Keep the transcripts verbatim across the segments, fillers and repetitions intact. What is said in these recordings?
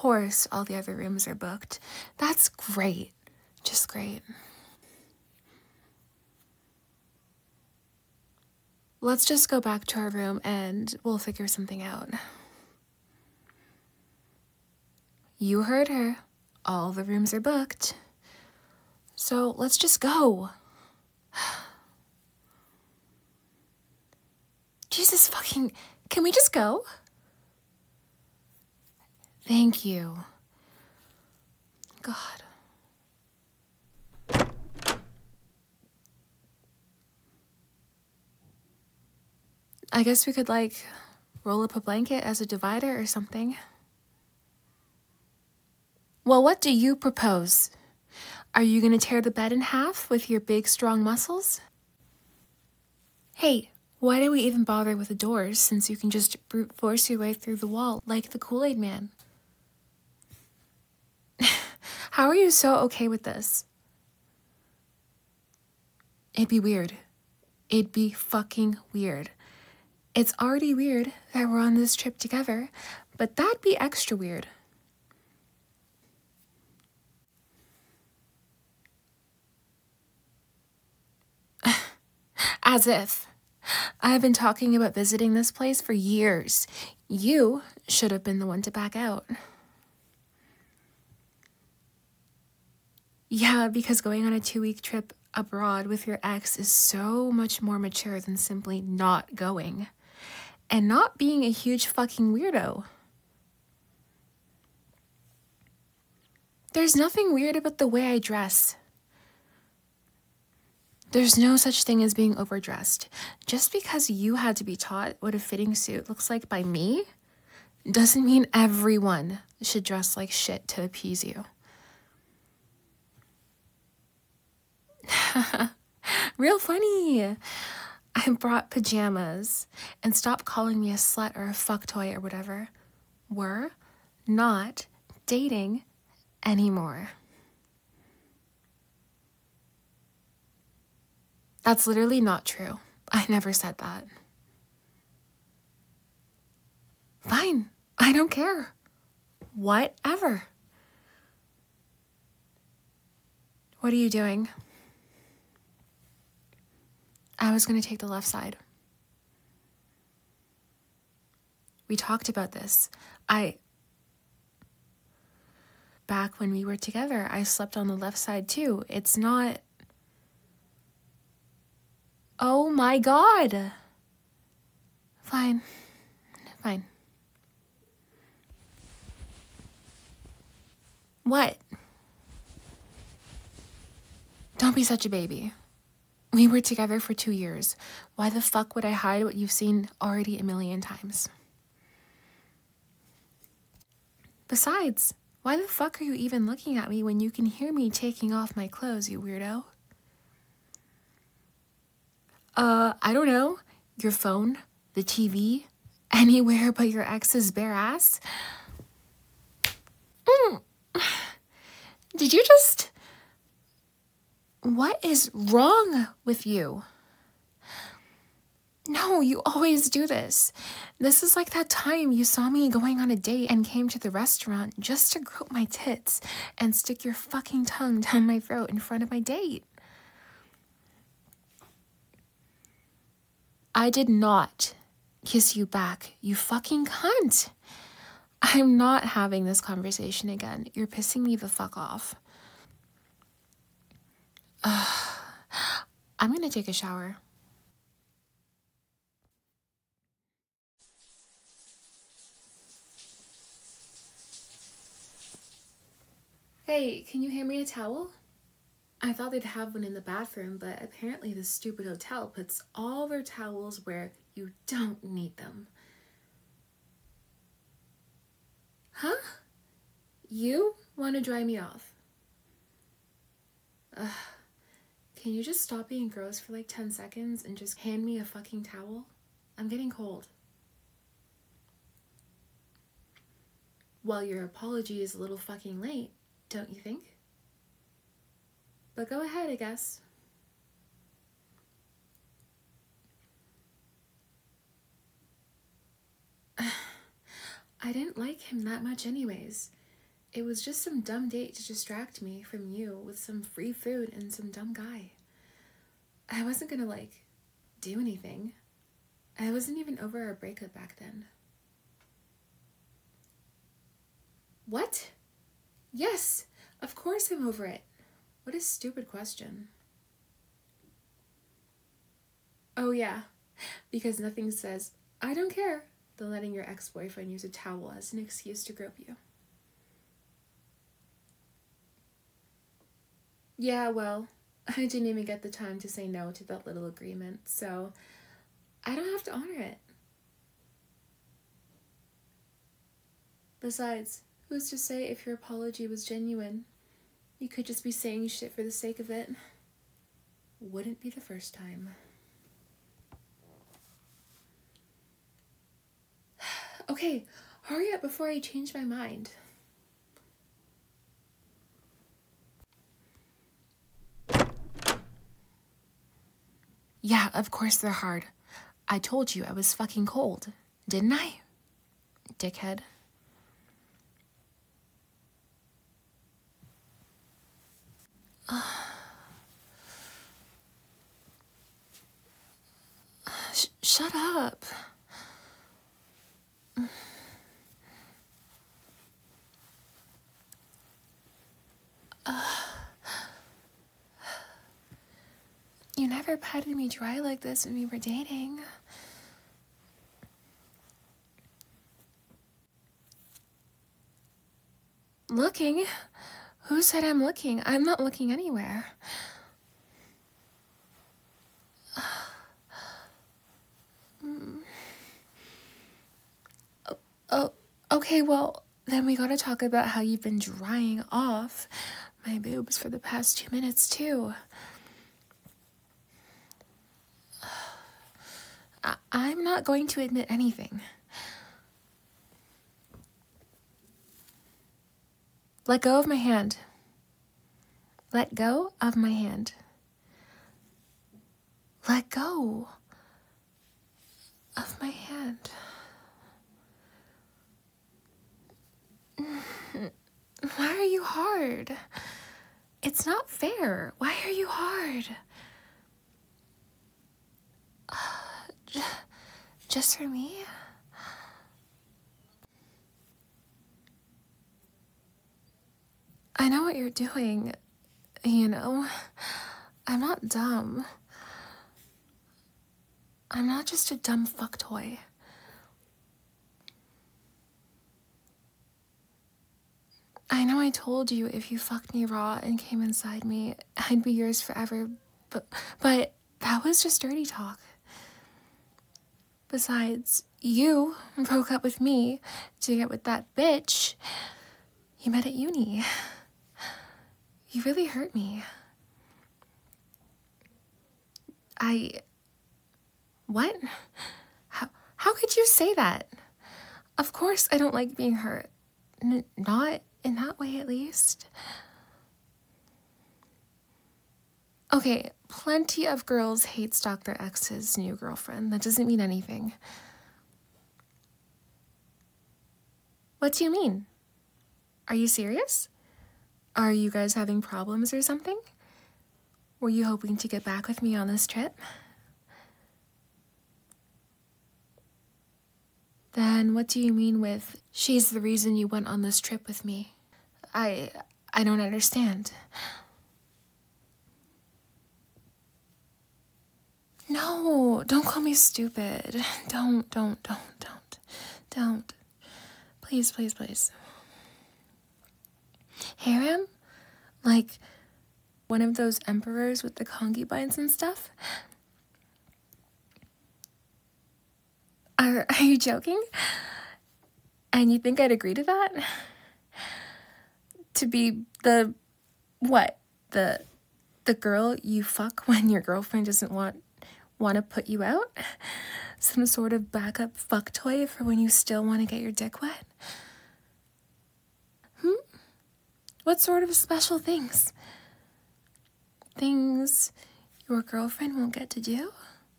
course all the other rooms are booked. That's great. Just great. Let's just go back to our room and we'll figure something out. You heard her. All the rooms are booked. So let's just go. Jesus fucking, can we just go? Thank you. God. I guess we could, like, roll up a blanket as a divider or something. Well, what do you propose? Are you gonna tear the bed in half with your big, strong muscles? Hey, why do we even bother with the doors since you can just brute force your way through the wall like the Kool-Aid Man? How are you so okay with this? It'd be weird. It'd be fucking weird. It's already weird that we're on this trip together, but that'd be extra weird. As if. I've been talking about visiting this place for years. You should have been the one to back out. Yeah, because going on a two-week trip abroad with your ex is so much more mature than simply not going. And not being a huge fucking weirdo. There's nothing weird about the way I dress. There's no such thing as being overdressed. Just because you had to be taught what a fitting suit looks like by me, doesn't mean everyone should dress like shit to appease you. Real funny. I brought pajamas, and stop calling me a slut or a fucktoy or whatever. We're not dating anymore. That's literally not true. I never said that. Fine. I don't care. Whatever. What are you doing? I was going to take the left side. We talked about this. I... Back when we were together, I slept on the left side too. It's not... Oh my God. Fine. Fine. What? Don't be such a baby. We were together for two years. Why the fuck would I hide what you've seen already a million times? Besides, why the fuck are you even looking at me when you can hear me taking off my clothes, you weirdo? Uh, I don't know. Your phone, the T V, anywhere but your ex's bare ass? Mm. Did you just... What is wrong with you? No, you always do this. This is like that time you saw me going on a date and came to the restaurant just to grope my tits and stick your fucking tongue down my throat in front of my date. I did not kiss you back, you fucking cunt. I'm not having this conversation again. You're pissing me the fuck off. Ugh. I'm gonna take a shower. Hey, can you hand me a towel? I thought they'd have one in the bathroom, but apparently this stupid hotel puts all their towels where you don't need them. Huh? You want to dry me off? Ugh. Can you just stop being gross for like ten seconds and just hand me a fucking towel? I'm getting cold. Well, your apology is a little fucking late, don't you think? But go ahead, I guess. I didn't like him that much anyways. It was just some dumb date to distract me from you with some free food and some dumb guy. I wasn't gonna, like, do anything. I wasn't even over our breakup back then. What? Yes, of course I'm over it. What a stupid question. Oh yeah, because nothing says, I don't care, than letting your ex-boyfriend use a towel as an excuse to grope you. Yeah, well, I didn't even get the time to say no to that little agreement, so I don't have to honor it. Besides, who's to say if your apology was genuine? You could just be saying shit for the sake of it. Wouldn't be the first time. Okay, hurry up before I change my mind. Yeah, of course they're hard. I told you I was fucking cold, didn't I? Dickhead. Uh, sh- shut up. Uh, you never patted me dry like this when we were dating. Looking? Who said I'm looking? I'm not looking anywhere. oh, oh, okay, well, then we gotta talk about how you've been drying off my boobs for the past two minutes, too. I- I'm not going to admit anything. Let go of my hand. Let go of my hand. Let go of my hand. Why are you hard? It's not fair. Why are you hard? Uh, just for me? I know what you're doing, you know. I'm not dumb. I'm not just a dumb fuck toy. I know I told you if you fucked me raw and came inside me, I'd be yours forever, but, but that was just dirty talk. Besides, you broke up with me to get with that bitch you met at uni. You really hurt me. I... What? How, how could you say that? Of course I don't like being hurt. N- not in that way, at least. Okay, plenty of girls hate stalk their ex's new girlfriend. That doesn't mean anything. What do you mean? Are you serious? Are you guys having problems or something? Were you hoping to get back with me on this trip? Then what do you mean with, she's the reason you went on this trip with me? I... I don't understand. No, don't call me stupid. Don't, don't, don't, don't, don't. Please, please, please. Harem? Like one of those emperors with the concubines and stuff? Are, are you joking? And you think I'd agree to that? To be the, what? The, the girl you fuck when your girlfriend doesn't want, want to put you out? Some sort of backup fuck toy for when you still want to get your dick wet? Hmm? What sort of special things? Things your girlfriend won't get to do?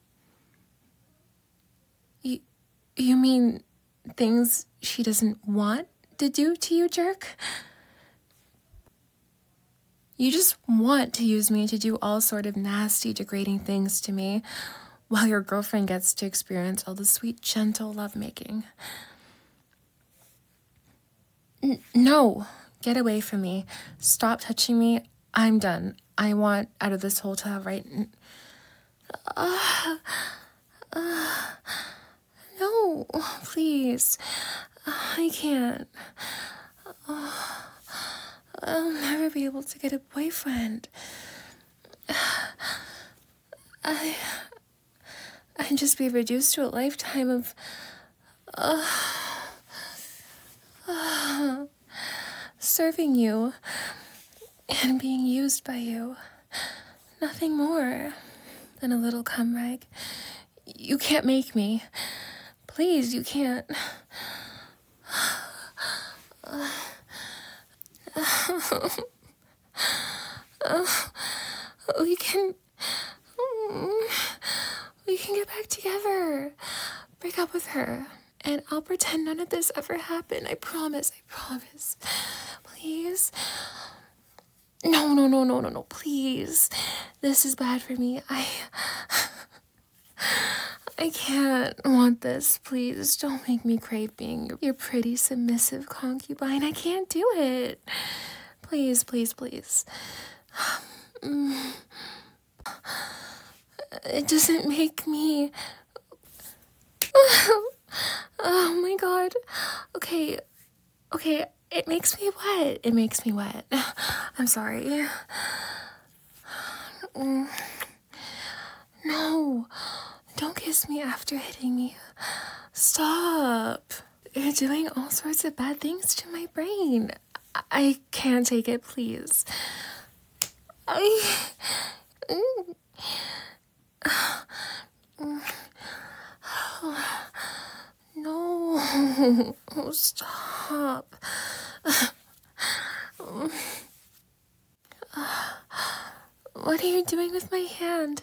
You, you mean things she doesn't want to do to you, jerk? You just want to use me to do all sort of nasty, degrading things to me, while your girlfriend gets to experience all the sweet, gentle lovemaking. N- no, get away from me. Stop touching me. I'm done. I want out of this hotel right n- uh, uh, no, please. I can't. Uh, I'll never be able to get a boyfriend. I... I'd just be reduced to a lifetime of... Uh, uh, serving you and being used by you. Nothing more than a little cum rag. You can't make me. Please, you can't. Uh, uh, we can... We can get back together. Break up with her. And I'll pretend none of this ever happened. I promise, I promise. Please. No, no, no, no, no, no, please. This is bad for me. I... I can't want this. Please, don't make me crave being your pretty, submissive concubine. I can't do it. Please, please, please. It doesn't make me... Oh my god. Okay. Okay, it makes me wet. It makes me wet. I'm sorry. No. Don't kiss me after hitting me. Stop. You're doing all sorts of bad things to my brain. I, I can't take it, please. I... No. Oh, stop. What are you doing with my hand?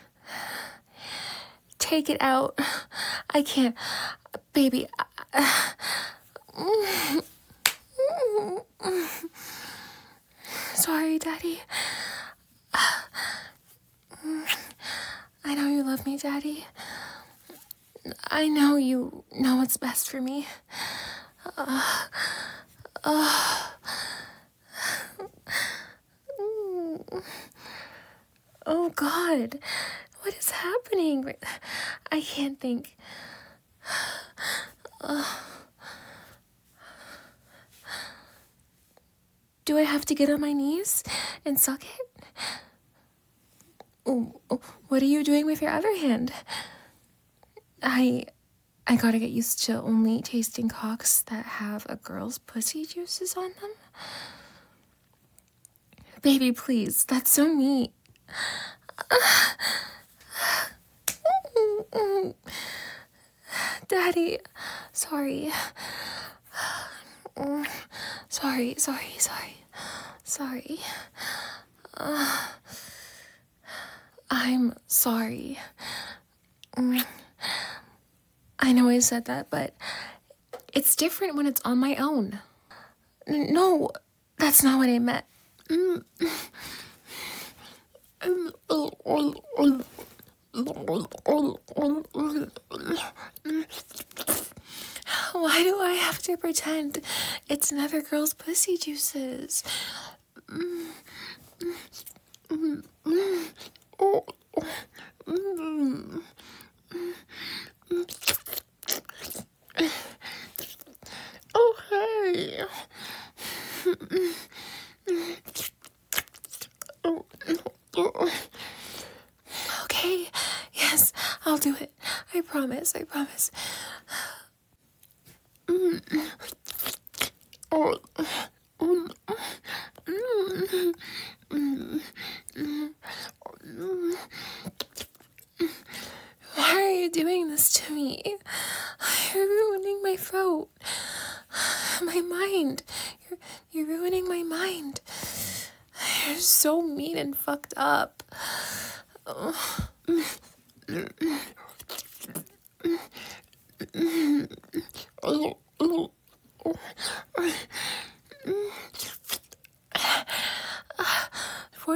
Take it out. I can't. Baby. Sorry, Daddy. I know you love me, Daddy. I know you know what's best for me. Uh, uh, oh, God. What is happening? I can't think. Uh, do I have to get on my knees and suck it? Oh, oh, what are you doing with your other hand? I... I gotta get used to only tasting cocks that have a girl's pussy juices on them. Baby, please, that's so neat. Daddy, sorry. Sorry, sorry, sorry. Sorry. Uh, I'm sorry. I know I said that, but it's different when it's on my own. N- no, that's not what I meant. Why do I have to pretend it's another girl's pussy juices? Okay. Okay, yes, I'll do it. I promise, I promise. Why are you doing this to me? You're ruining my throat. My mind. You're, you're ruining my mind. You're so mean and fucked up. Oh.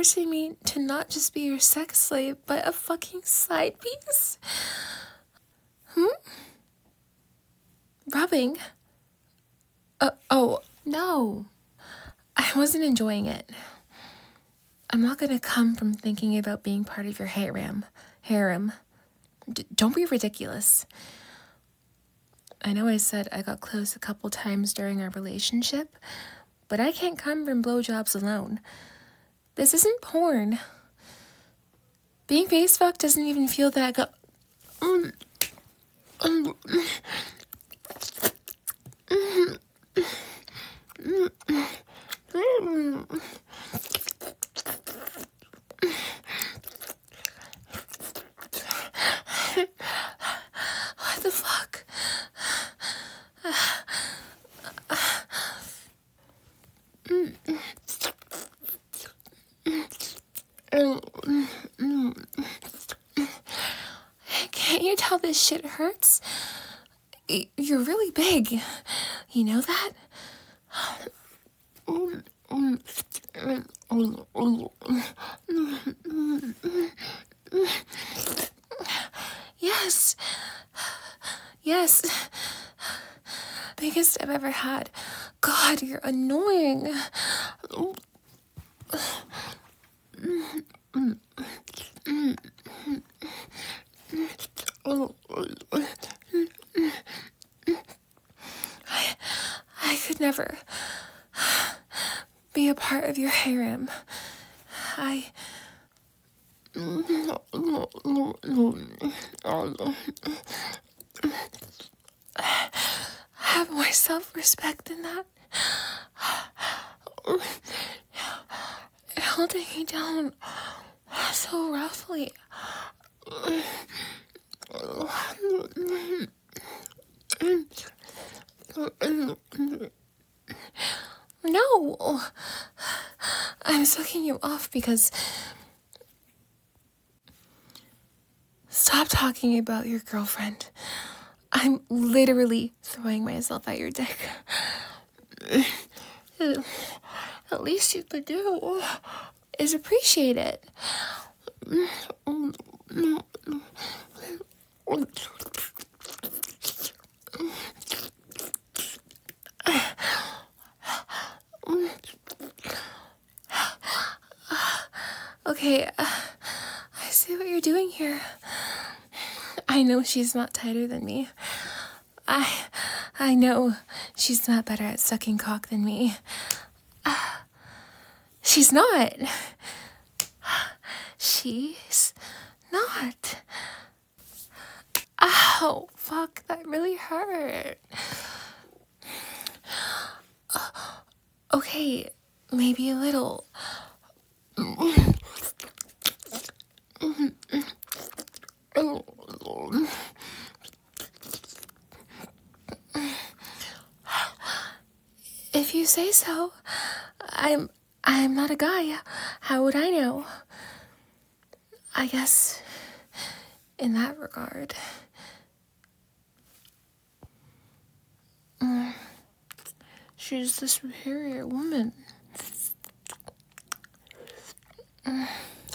forcing me to not just be your sex slave, but a fucking side piece. Hmm? Rubbing? Uh, oh, no. I wasn't enjoying it. I'm not gonna come from thinking about being part of your harem. Harem. D- don't be ridiculous. I know I said I got close a couple times during our relationship, but I can't come from blowjobs alone. This isn't porn. Being face fucked doesn't even feel that good. Mm. Mm. Mm. Mm. Mm. What the fuck? Can't you tell this shit hurts? You're really big. You know that? Yes. Yes. Biggest I've ever had. God, you're annoying. I, I could never be a part of your harem. I... have more self-respect than that. Holding me down so roughly. No! I'm sucking you off because... Stop talking about your girlfriend. I'm literally throwing myself at your dick. At least you could do is appreciate it. Okay, uh, I see what you're doing here. I know she's not tighter than me. I I know she's not better at sucking cock than me. Uh, she's not. She's not. Ow, fuck, that really hurt. Uh, okay, maybe a little. If you say so. I'm I'm not a guy. How would I know? I guess in that regard. Mm, she's the superior woman. Mm.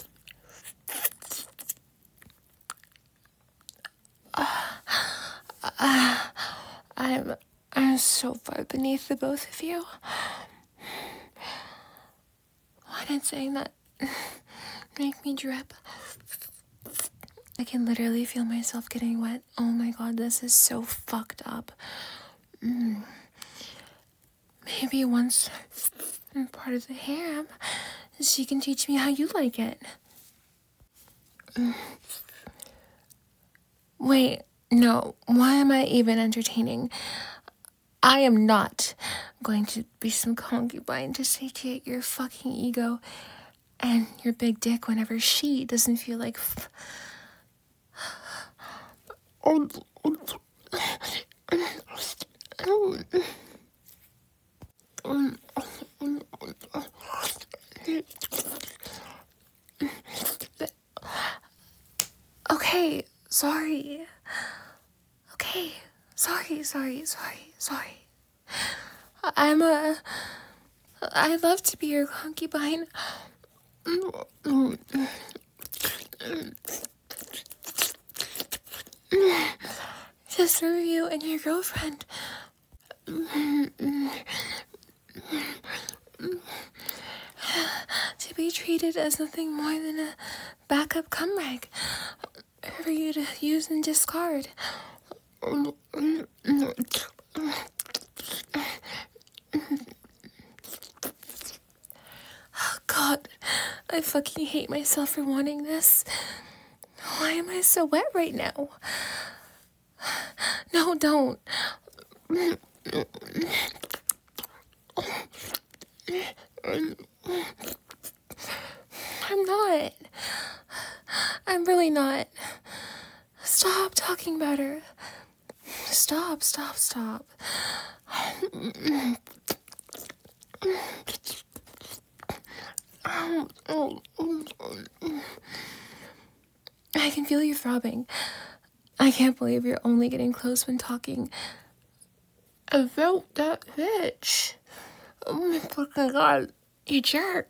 Uh, uh, I'm I'm so far beneath the both of you. Why did saying that make me drip? I can literally feel myself getting wet. Oh my god, this is so fucked up. Mm. Maybe once I'm part of the harem, she can teach me how you like it. Mm. Wait, no, why am I even entertaining? I am not going to be some concubine to satiate your fucking ego and your big dick whenever she doesn't feel like... F- oh, okay, sorry. Okay, sorry, sorry, sorry, sorry. I'm a... I'd love to be your concubine, Just for you and your girlfriend. To be treated as nothing more than a backup cum rag for you to use and discard. Oh God, I fucking hate myself for wanting this. Why am I so wet right now? No, don't. I'm not. I'm really not. Stop talking about her. Stop, stop, stop. I can feel you throbbing. I can't believe you're only getting close when talking about that bitch. Oh my fucking God, you jerk.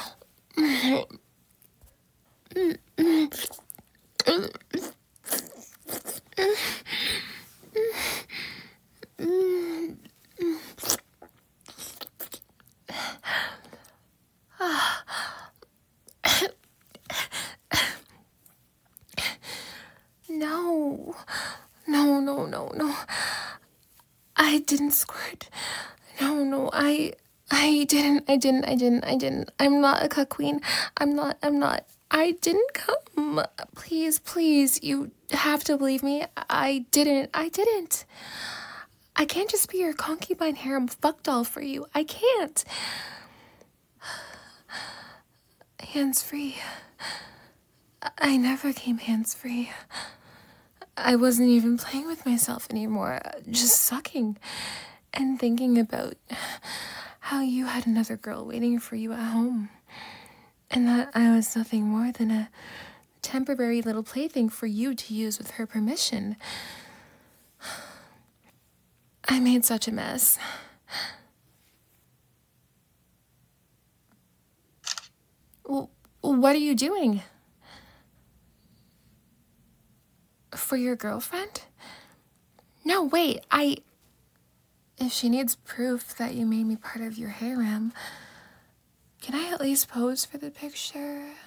No, no, no, no, no. I didn't squirt. No, no, I, I didn't, I didn't, I didn't, I didn't. I'm not a cuck queen. I'm not, I'm not. I didn't come. Please, please, you have to believe me. I didn't, I didn't. I can't just be your concubine harem fuck doll for you. I can't. Hands-free. I never came hands-free. I wasn't even playing with myself anymore, just sucking and thinking about how you had another girl waiting for you at home, and that I was nothing more than a temporary little plaything for you to use with her permission. I made such a mess. Well, what are you doing? For your girlfriend? No, wait, I... If she needs proof that you made me part of your harem, can I at least pose for the picture?